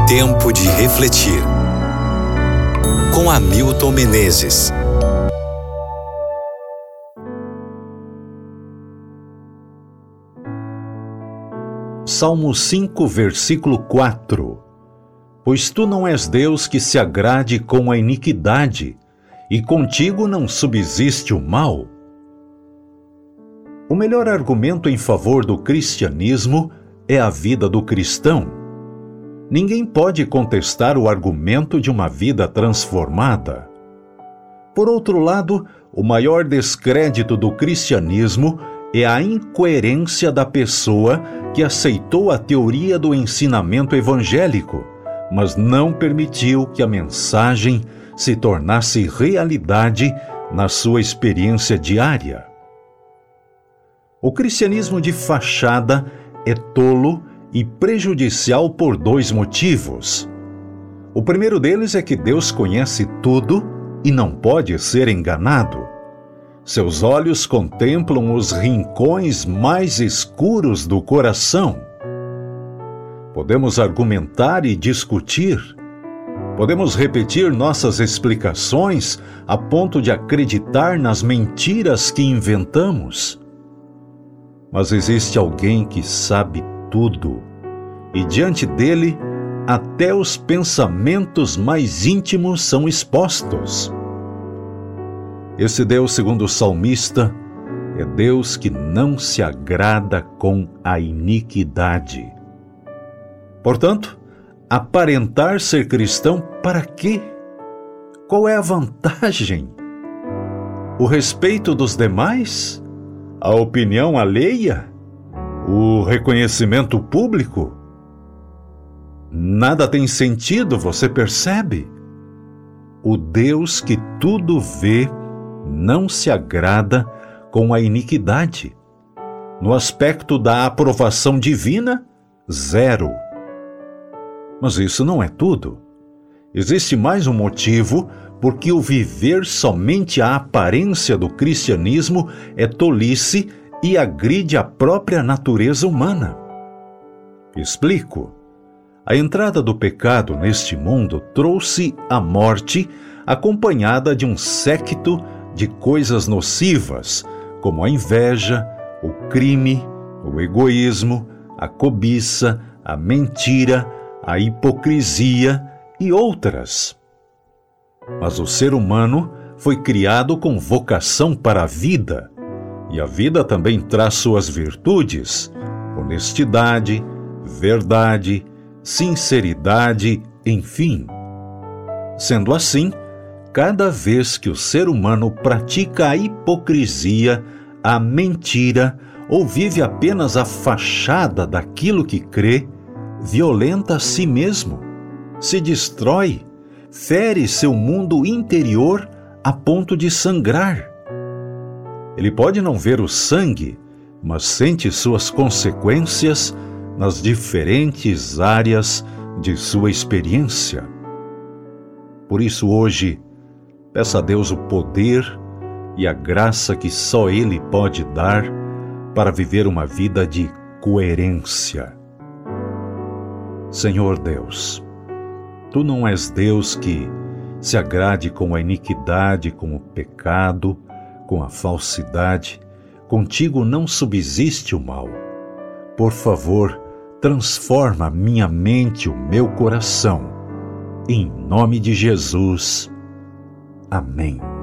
Tempo de refletir. Com Hamilton Menezes. Salmo 5, versículo 4. Pois tu não és Deus que se agrade com a iniquidade, e contigo não subsiste o mal. O melhor argumento em favor do cristianismo é a vida do cristão. Ninguém pode contestar o argumento de uma vida transformada. Por outro lado, o maior descrédito do cristianismo é a incoerência da pessoa que aceitou a teoria do ensinamento evangélico, mas não permitiu que a mensagem se tornasse realidade na sua experiência diária. O cristianismo de fachada é tolo e prejudicial por dois motivos. O primeiro deles é que Deus conhece tudo e não pode ser enganado. Seus olhos contemplam os rincões mais escuros do coração. Podemos argumentar e discutir. Podemos repetir nossas explicações a ponto de acreditar nas mentiras que inventamos. Mas existe alguém que sabe tudo, e diante dele, até os pensamentos mais íntimos são expostos. Esse Deus, segundo o salmista, é Deus que não se agrada com a iniquidade. Portanto, aparentar ser cristão para quê? Qual é a vantagem? O respeito dos demais? A opinião alheia? O reconhecimento público? Nada tem sentido, você percebe? O Deus que tudo vê não se agrada com a iniquidade. No aspecto da aprovação divina, 0. Mas isso não é tudo. Existe mais um motivo porque o viver somente a aparência do cristianismo é tolice e agride a própria natureza humana. Explico. A entrada do pecado neste mundo trouxe a morte acompanhada de um séquito de coisas nocivas, como a inveja, o crime, o egoísmo, a cobiça, a mentira, a hipocrisia e outras. Mas o ser humano foi criado com vocação para a vida, e a vida também traz suas virtudes: honestidade, verdade, sinceridade, enfim. Sendo assim, cada vez que o ser humano pratica a hipocrisia, a mentira ou vive apenas a fachada daquilo que crê, violenta a si mesmo, se destrói, fere seu mundo interior a ponto de sangrar. Ele pode não ver o sangue, mas sente suas consequências nas diferentes áreas de sua experiência. Por isso hoje, peça a Deus o poder e a graça que só Ele pode dar para viver uma vida de coerência. Senhor Deus, Tu não és Deus que se agrade com a iniquidade, com o pecado, com a falsidade. Contigo não subsiste o mal. Por favor, transforma minha mente, o meu coração. Em nome de Jesus. Amém.